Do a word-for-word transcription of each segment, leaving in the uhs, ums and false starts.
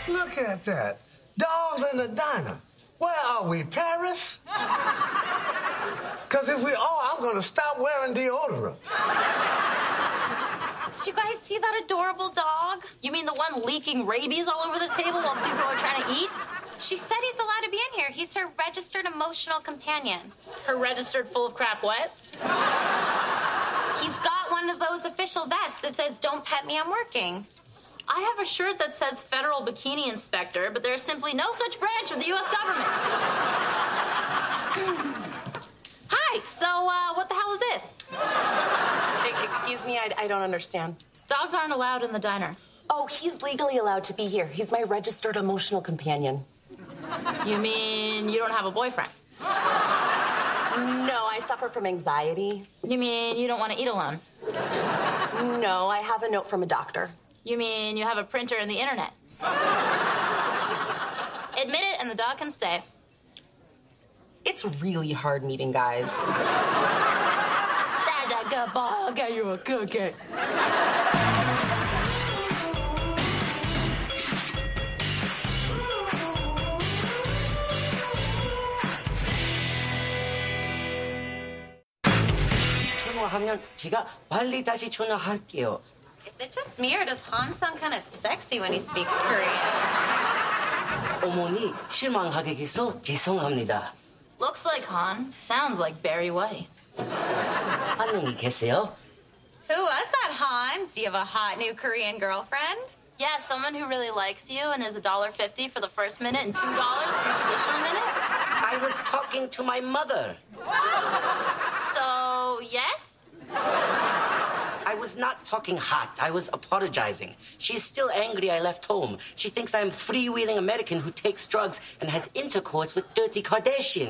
Look at that. Dogs in the diner. Where are we, Paris? Because if we are, I'm going to stop wearing deodorant. Did you guys see that adorable dog? You mean the one leaking rabies all over the table while people are trying to eat? She said he's allowed to be in here. He's her registered emotional companion. Her registered full of crap what? He's got one of those official vests that says, "Don't pet me, I'm working." I have a shirt that says Federal Bikini Inspector, but there's simply no such branch of the U S government. Hi, so uh, what the hell is this? Excuse me, I, I don't understand. Dogs aren't allowed in the diner. Oh, he's legally allowed to be here. He's my registered emotional companion. You mean you don't have a boyfriend? No, I suffer from anxiety. You mean you don't want to eat alone? No, I have a note from a doctor. You mean you have a printer and the internet? Admit it and the dog can stay. It's really hard meeting guys. That's a good boy. I'll get you a cookie. 전화하면 제가 빨리 다시 전화할게요. Is it just me, or does Han sound kind of sexy when he speaks Korean? 어머니 실망하게 해서 죄송합니다. Looks like Han. Sounds like Barry White. 안녕히 계세요. Who was that, Han? Do you have a hot new Korean girlfriend? Yeah, someone who really likes you and is a dollar fifty for the first minute and two dollars for your traditional minute. I was talking to my mother. So, yes? I was not talking hot. I was apologizing. She's still angry I left home. She thinks I'm a freewheeling American who takes drugs and has intercourse with dirty Kardashian.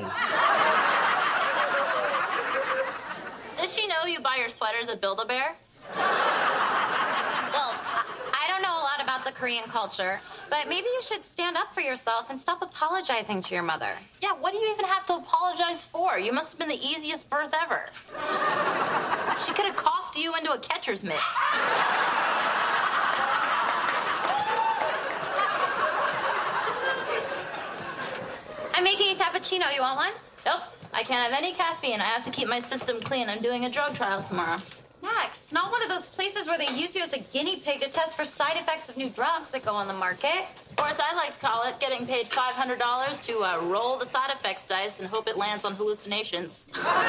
Does she know you buy your sweaters at Build-A-Bear? Well, I don't know a lot about the Korean culture, but maybe you should stand up for yourself and stop apologizing to your mother. Yeah, what do you even have to apologize for? You must have been the easiest birth ever. She could have coughed you into a catcher's mitt. I'm making a cappuccino. You want one? Nope, I can't have any caffeine. I have to keep my system clean. I'm doing a drug trial tomorrow. Max, not one of those places where they use you as a guinea pig to test for side effects of new drugs that go on the market. Or as I like to call it, getting paid five hundred dollars to uh, roll the side effects dice and hope it lands on hallucinations.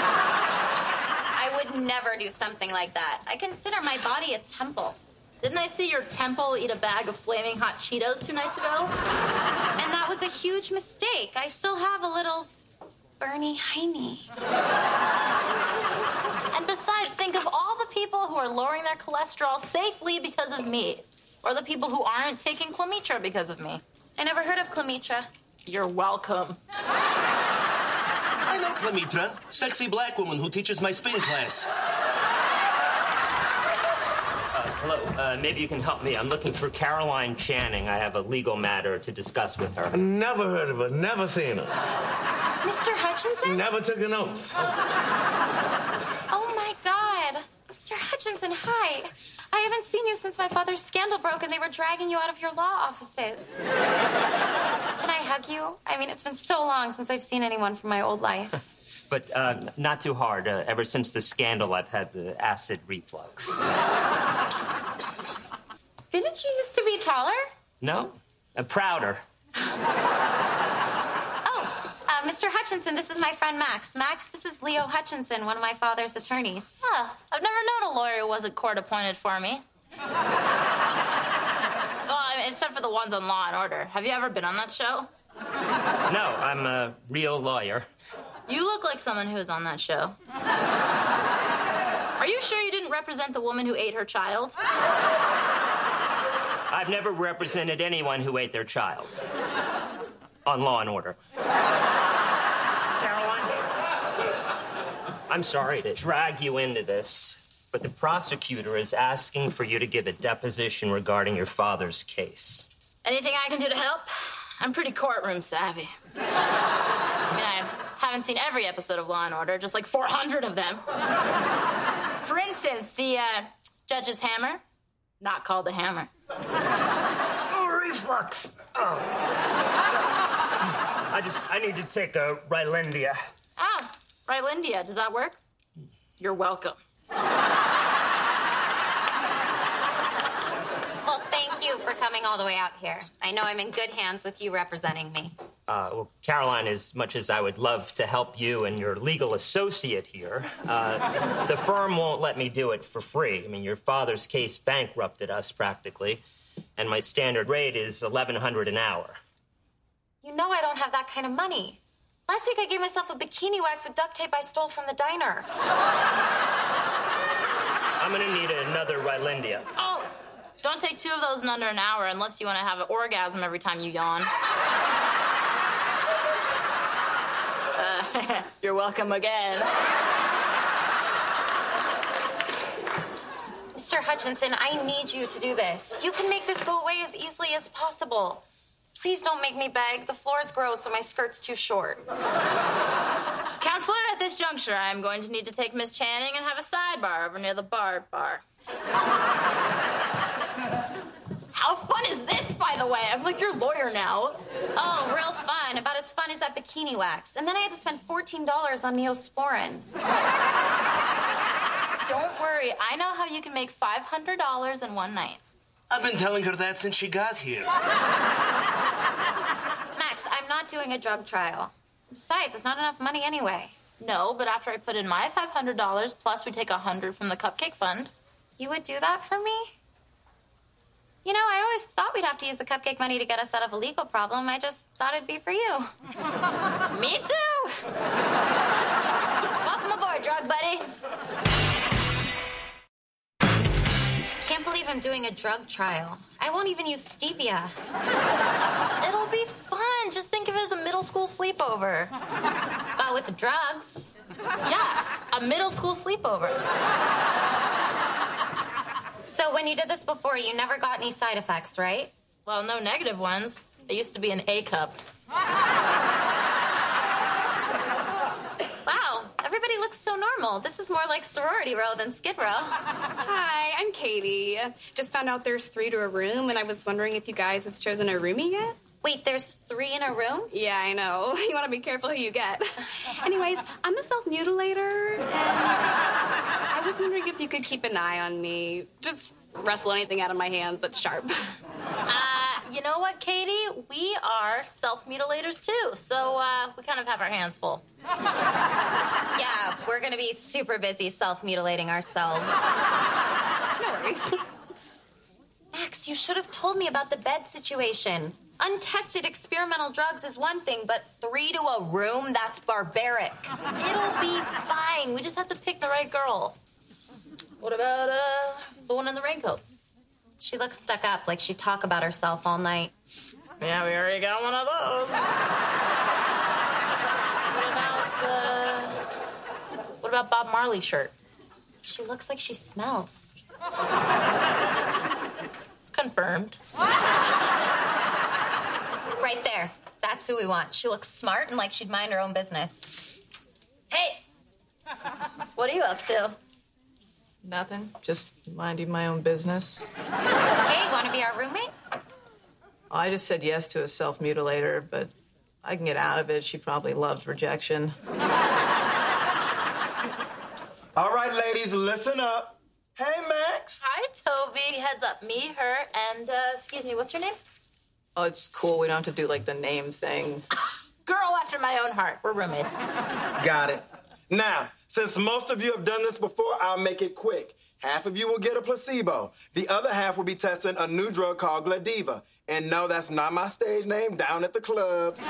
I would never do something like that. I consider my body a temple. Didn't I see your temple eat a bag of flaming hot Cheetos two nights ago? And that was a huge mistake. I still have a little Bernie Heine. And besides, think of all the people who are lowering their cholesterol safely because of me. Or the people who aren't taking Clemitra because of me. I never heard of Clemitra. You're welcome. I know Clemitra, sexy black woman who teaches my spin class. Uh, hello, uh, maybe you can help me. I'm looking for Caroline Channing. I have a legal matter to discuss with her. Never heard of her, never seen her. Mister Hutchinson? Never took an oath. Oh, my God. Mister Hutchinson, hi. I haven't seen you since my father's scandal broke and they were dragging you out of your law offices. Can I hug you? I mean, it's been so long since I've seen anyone from my old life. But uh, not too hard. Uh, ever since the scandal, I've had the acid reflux. Didn't you used to be taller? No? Uh, prouder. Oh, uh, Mister Hutchinson, this is my friend Max. Max, this is Leo Hutchinson, one of my father's attorneys. Huh. I've never known a lawyer who wasn't court-appointed for me. Well, I mean, except for the ones on Law and Order. Have you ever been on that show? No, I'm a real lawyer. You look like someone who was on that show. Are you sure you didn't represent the woman who ate her child? I've never represented anyone who ate their child. On Law and Order. Caroline? I'm sorry to drag you into this, but the prosecutor is asking for you to give a deposition regarding your father's case. Anything I can do to help? I'm pretty courtroom savvy. I mean, I haven't seen every episode of Law and Order, just like four hundred of them. For instance, the uh, judge's hammer, not called a hammer. Oh, bucks. Oh. I just, I need to take a Rylandia. Ah, Rylandia. Does that work? You're welcome. Well, thank you for coming all the way out here. I know I'm in good hands with you representing me. Uh, well, Caroline, as much as I would love to help you and your legal associate here, uh, the firm won't let me do it for free. I mean, your father's case bankrupted us practically, and my standard rate is eleven hundred dollars an hour. You know I don't have that kind of money. Last week I gave myself a bikini wax with duct tape I stole from the diner. I'm gonna need another Rylandia. Oh, don't take two of those in under an hour unless you want to have an orgasm every time you yawn. uh, you're welcome again. Mister Hutchinson, I need you to do this. You can make this go away as easily as possible. Please don't make me beg. The floor's gross and my skirt's too short. Counselor, at this juncture, I'm going to need to take Miss Channing and have a sidebar over near the bar bar. How fun is this, by the way? I'm like your lawyer now. Oh, real fun. About as fun as that bikini wax. And then I had to spend fourteen dollars on Neosporin. Don't worry. I know how you can make five hundred dollars in one night. I've been telling her that since she got here. Max, I'm not doing a drug trial. Besides, it's not enough money anyway. No, but after I put in my five hundred dollars, plus we take one hundred dollars from the cupcake fund. You would do that for me? You know, I always thought we'd have to use the cupcake money to get us out of a legal problem. I just thought it'd be for you. Me too. Welcome aboard, drug buddy. Can't believe I'm doing a drug trial. I won't even use stevia. It'll be fun. Just think of it as a middle school sleepover. But with the drugs. Yeah, a middle school sleepover. So when you did this before, you never got any side effects, right? Well, no negative ones. It used to be an A cup. Wow, everybody looks so normal. This is more like sorority row than Skid Row. Hi, I'm Katie. Just found out there's three to a room, and I was wondering if you guys have chosen a roomie yet? Wait, there's three in a room? Yeah, I know. You want to be careful who you get. Anyways, I'm a self-mutilator, and I was wondering if you could keep an eye on me. Just wrestle anything out of my hands that's sharp. Uh, you know what, Katie? We are self-mutilators, too, so uh, we kind of have our hands full. Yeah, we're gonna be super busy self-mutilating ourselves. No worries. Max, you should have told me about the bed situation. Untested experimental drugs is one thing, but three to a room, that's barbaric. It'll be fine. We just have to pick the right girl. What about, uh, the one in the raincoat? She looks stuck up, like she'd talk about herself all night. Yeah, we already got one of those. What about, uh, what about Bob Marley's shirt? She looks like she smells. Confirmed. Right there. That's who we want. She looks smart and like she'd mind her own business. Hey! What are you up to? Nothing. Just minding my own business. Hey, want to be our roommate? I just said yes to a self-mutilator, but I can get out of it. She probably loves rejection. All right, ladies, listen up. Hey, Max. Hi, Toby. Heads up. Me, her, and, uh, excuse me, what's your name? Oh, it's cool. We don't have to do, like, the name thing. Girl after my own heart. We're roommates. Got it. Now, since most of you have done this before, I'll make it quick. Half of you will get a placebo. The other half will be testing a new drug called Gladiva. And no, that's not my stage name down at the clubs.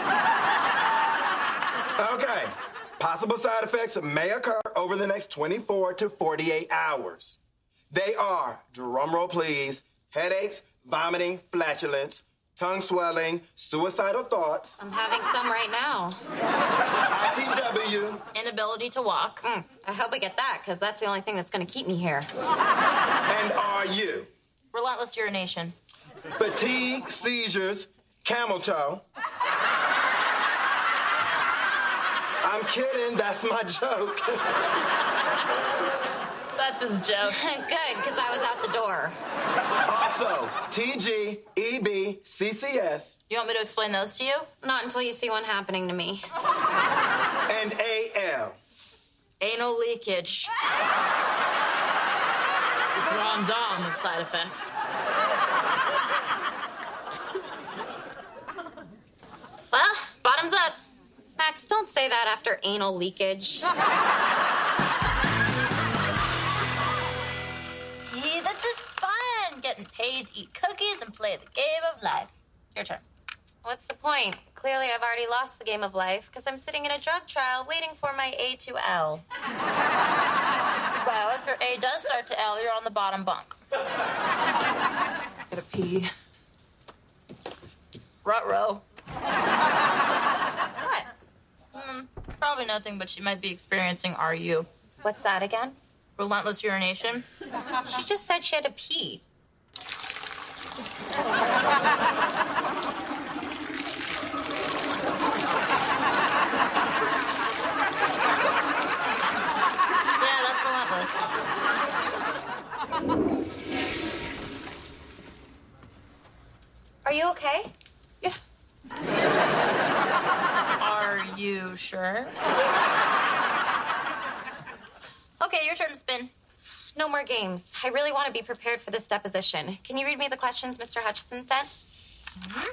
Okay. Possible side effects may occur over the next twenty-four to forty-eight hours. They are, drumroll please, headaches, vomiting, flatulence, tongue swelling, suicidal thoughts. I'm having some right now. I T W. Inability to walk. Mm, I hope I get that, because that's the only thing that's going to keep me here. And are you? Relentless urination. Fatigue, seizures, camel toe. I'm kidding, that's my joke. That's his joke. Good, because I was out the door. Also, T G, E B, C C S. You want me to explain those to you? Not until you see one happening to me. And A L. Anal leakage. The grand dame of side effects. Well, bottoms up. Max, don't say that after anal leakage. See, this is fun. Getting paid to eat cookies and play the game of life. Your turn. What's the point? Clearly, I've already lost the game of life because I'm sitting in a drug trial waiting for my A to L. Well, if your A does start to L, you're on the bottom bunk. Gotta pee. Ruh-roh. What? Mm, probably nothing, but she might be experiencing R U. What's that again? Relentless urination. She just said she had to pee. Yeah, that's relentless. Are you okay? Yeah. Are you sure? Okay, your turn to spin. No more games. I really want to be prepared for this deposition. Can you read me the questions Mister Hutchinson sent? Mm-hmm.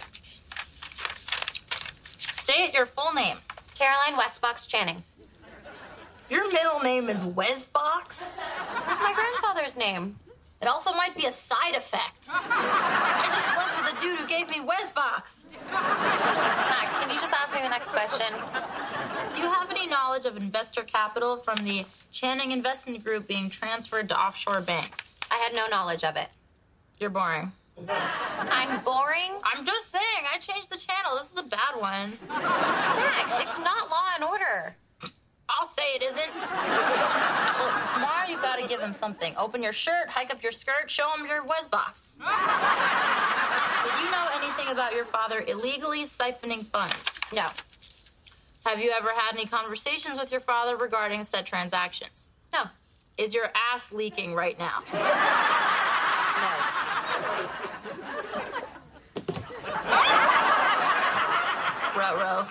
State your full name. Caroline Westbox Channing. Your middle name is Wesbox? That's my grandfather's name. It also might be a side effect. I just slept with a dude who gave me Wesbox. Max, can you just ask me the next question? Do you have any knowledge of investor capital from the Channing Investment Group being transferred to offshore banks? I had no knowledge of it. You're boring. I'm boring? I'm just saying, I changed the channel. This is a bad one. Max, it's not Law and Order. I'll say it isn't. Well, tomorrow you gotta give him something. Open your shirt, hike up your skirt, show him your Wesbox. Did you know anything about your father illegally siphoning funds? No. Have you ever had any conversations with your father regarding said transactions? No. Is your ass leaking right now? No. Ruh-roh.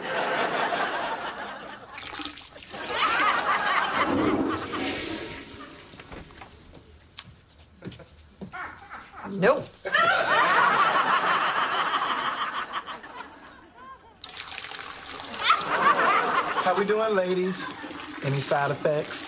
Nope. How we doing, ladies? Any side effects?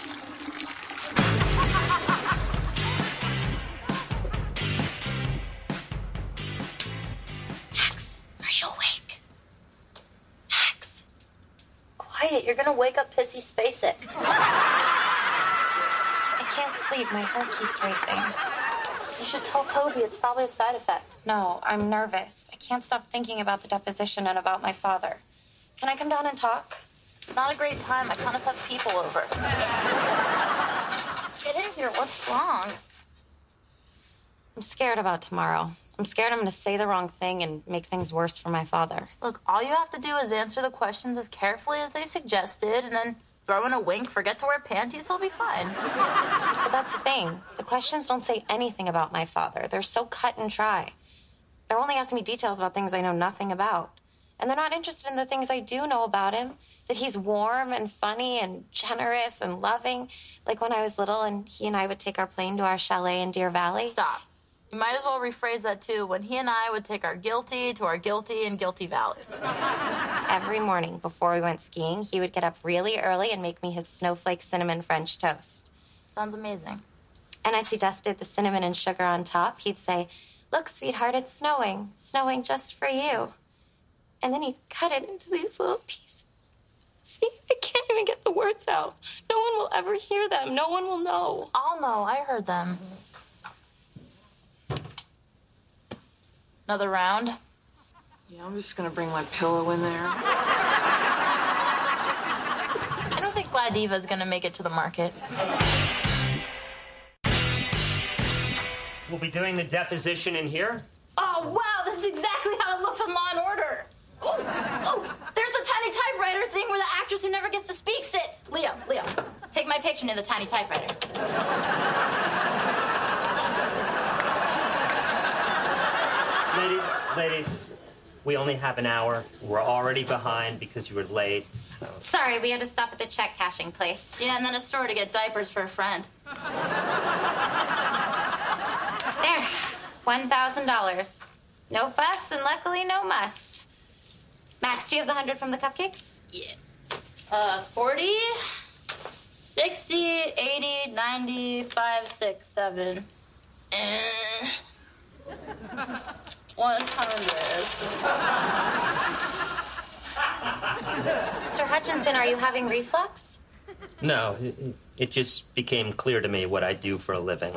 Max, are you awake? Max. Quiet, you're gonna wake up Pissy Spacek. I can't sleep. My heart keeps racing. You should tell Toby. It's probably a side effect. No, I'm nervous. I can't stop thinking about the deposition and about my father. Can I come down and talk? It's not a great time. I kind of have people over. Get in here. What's wrong? I'm scared about tomorrow. I'm scared I'm going to say the wrong thing and make things worse for my father. Look, all you have to do is answer the questions as carefully as they suggested, and then throw in a wink, forget to wear panties, he'll be fine. But that's the thing. The questions don't say anything about my father. They're so cut and dry. They're only asking me details about things I know nothing about. And they're not interested in the things I do know about him. That he's warm and funny and generous and loving. Like when I was little and he and I would take our plane to our chalet in Deer Valley. Stop. You might as well rephrase that, too. When he and I would take our guilty to our guilty in Guilty Valley. Every morning before we went skiing, he would get up really early and make me his snowflake cinnamon French toast. Sounds amazing. And as he dusted the cinnamon and sugar on top, he'd say, "Look, sweetheart, it's snowing. Snowing just for you." And then he'd cut it into these little pieces. See, I can't even get the words out. No one will ever hear them. No one will know. I'll know. I heard them. Another round? Yeah, I'm just gonna bring my pillow in there. I don't think Gladiva is gonna make it to the market. We'll be doing the deposition in here. Oh, wow, this is exactly how it looks on Law and Order. Ooh, ooh, there's the tiny typewriter thing where the actress who never gets to speak sits. Leo, Leo, take my picture near the tiny typewriter. Ladies, ladies, we only have an hour. We're already behind because you were late. So. Sorry, we had to stop at the check cashing place. Yeah, and then a store to get diapers for a friend. There, one thousand dollars. No fuss, and luckily no muss. Max, do you have the hundred from the cupcakes? Yeah. Uh, forty, sixty, eighty, ninety, five, six, seven, and one hundred. Mister Hutchinson, are you having reflux? No, it, it just became clear to me what I do for a living.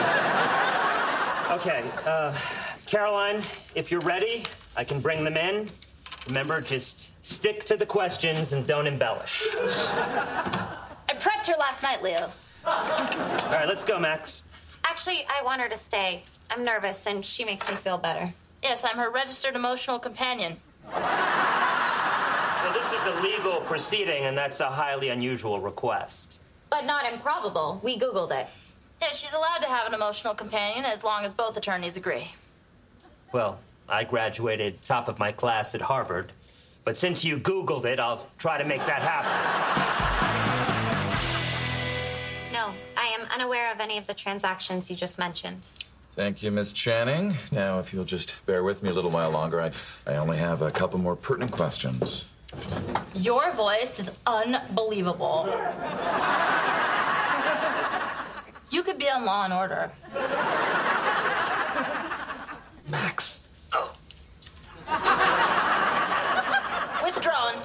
Okay, uh, Caroline, if you're ready, I can bring them in. Remember, just stick to the questions and don't embellish. I prepped her last night, Leo. All right, let's go, Max. Actually, I want her to stay. I'm nervous, and she makes me feel better. Yes, I'm her registered emotional companion. Well, this is a legal proceeding, and that's a highly unusual request. But not improbable. We Googled it. Yeah, she's allowed to have an emotional companion as long as both attorneys agree. Well, I graduated top of my class at Harvard, but since you Googled it, I'll try to make that happen. No, I am unaware of any of the transactions you just mentioned. Thank you, Miss Channing. Now, if you'll just bear with me a little while longer, I, I only have a couple more pertinent questions. Your voice is unbelievable. You could be on Law and Order. Max. Oh. Withdrawn.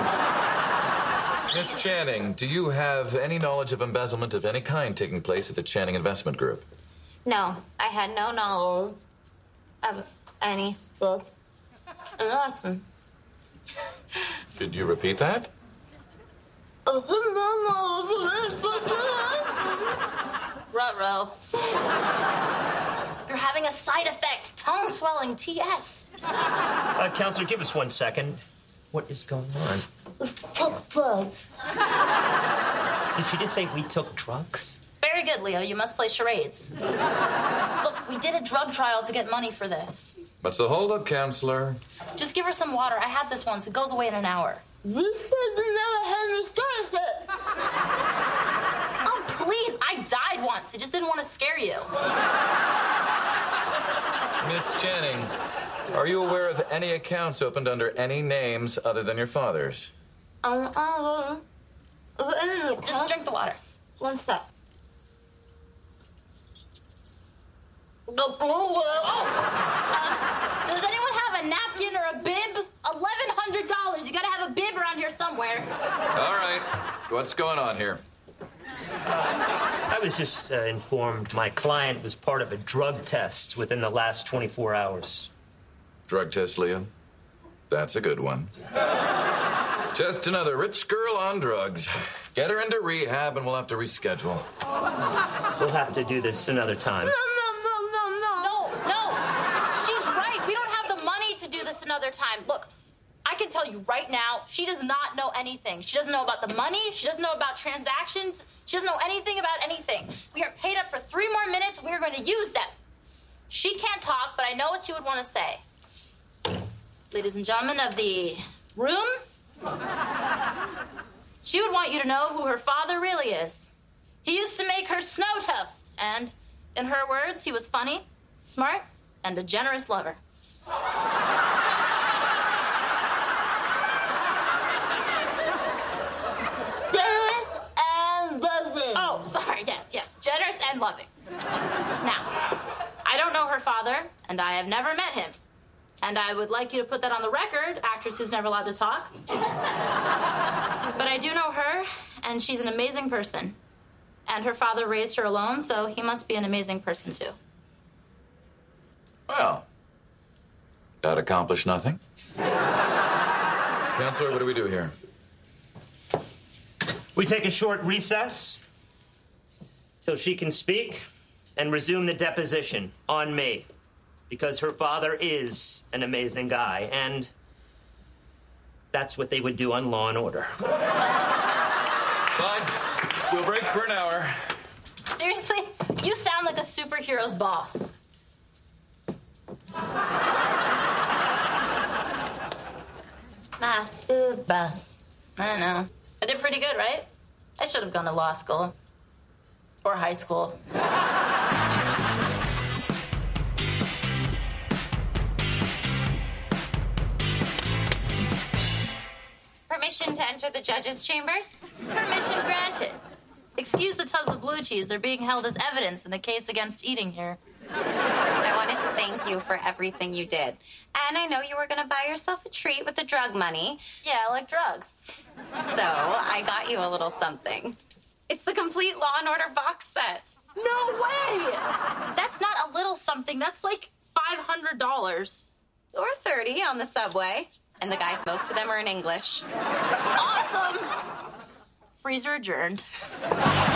Miss Channing, do you have any knowledge of embezzlement of any kind taking place at the Channing Investment Group? No, I had no knowledge of any book. Nothing. Could you repeat that? Ruh-roh. You're having a side effect. Tongue swelling, T S. Uh, Counselor, give us one second. What is going on? Took drugs. Did she just say we took drugs? Very good, Leo. You must play charades. Look, we did a drug trial to get money for this. What's the holdup, Counselor? Just give her some water. I had this once. It goes away in an hour. This said you never had any services. Oh, please. I died once. I just didn't want to scare you. Miss Channing, are you aware of any accounts opened under any names other than your father's? Um, uh, Just drink the water. One sec. Oh, oh, oh. Uh, does anyone have a napkin or a bib? eleven hundred dollars. You gotta have a bib around here somewhere. All right. What's going on here? I was just uh, informed my client was part of a drug test within the last twenty-four hours. Drug test, Leo? That's a good one. Just another rich girl on drugs. Get her into rehab and we'll have to reschedule. We'll have to do this another time. No, no, no, no. She's right. We don't have the money to do this another time. Look, I can tell you right now, she does not know anything. She doesn't know about the money. She doesn't know about transactions. She doesn't know anything about anything. We are paid up for three more minutes. We are going to use them. She can't talk, but I know what she would want to say. Ladies and gentlemen of the room, she would want you to know who her father really is. He used to make her snow toast, and in her words, he was funny, smart, and a generous lover. Generous and loving. Oh, sorry, yes, yes, generous and loving. Now, I don't know her father, and I have never met him. And I would like you to put that on the record, actress who's never allowed to talk. But I do know her, and she's an amazing person. And her father raised her alone, so he must be an amazing person, too. Well, that accomplished nothing. Counselor, what do we do here? We take a short recess so she can speak and resume the deposition on me. Because her father is an amazing guy, and that's what they would do on Law and Order. Fine. We'll break for an hour. Seriously? You sound like a superhero's boss. Math, uh, best. I know. I did pretty good, right? I should have gone to law school. Or high school. Permission to enter the judge's chambers? Permission granted. Excuse the tubs of blue cheese. They're being held as evidence in the case against eating here. I wanted to thank you for everything you did. And I know you were going to buy yourself a treat with the drug money. Yeah, I like drugs. So I got you a little something. It's the complete Law and Order box set. No way! That's not a little something. That's like five hundred dollars. Or thirty on the subway. And the guys, most of them are in English. Awesome! Freezer adjourned.